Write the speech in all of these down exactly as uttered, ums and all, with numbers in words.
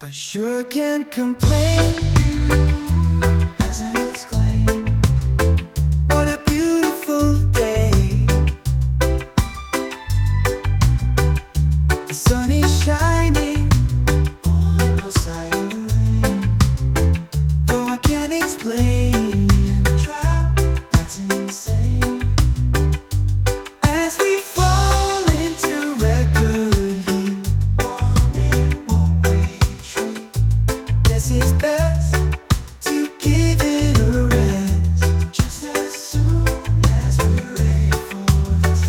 I sure can't complain. President's claim. What a beautiful day. The sun is shining on the side of the rain. Though I can't explain, try, that's insane. As we fall into record heat, warming won't retreat. This is best to give it a rest, just as soon as we're ready for this.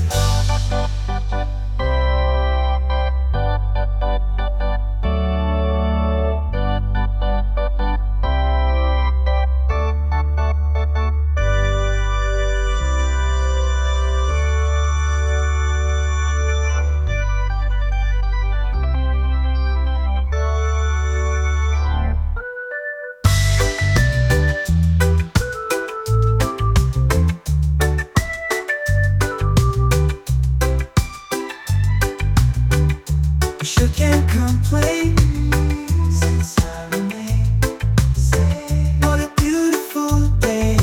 I sure can't complain since I remain. Say, what a beautiful day.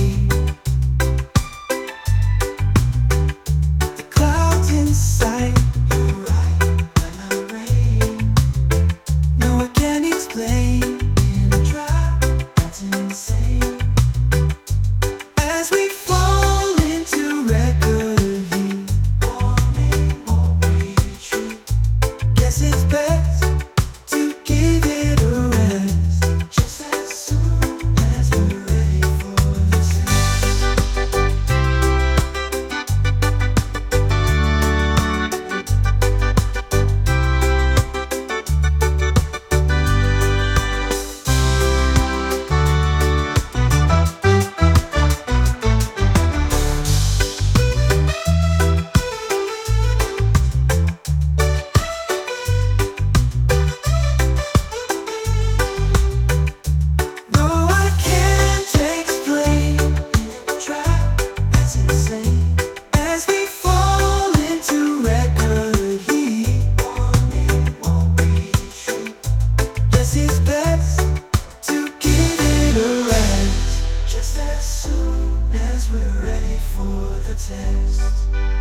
The clouds in sight, you're right when I rain. No, I can't explain in a drop, that's insane. As we fall into record heat, warming won't retreat. Guess it's best to give it a rest, just as soon as we're ready for this. Though I can't explain, try, that's insane. As we fall into record heat, warming won't retreat. Guess it's best to give it a rest, just as soon as we're ready for the test.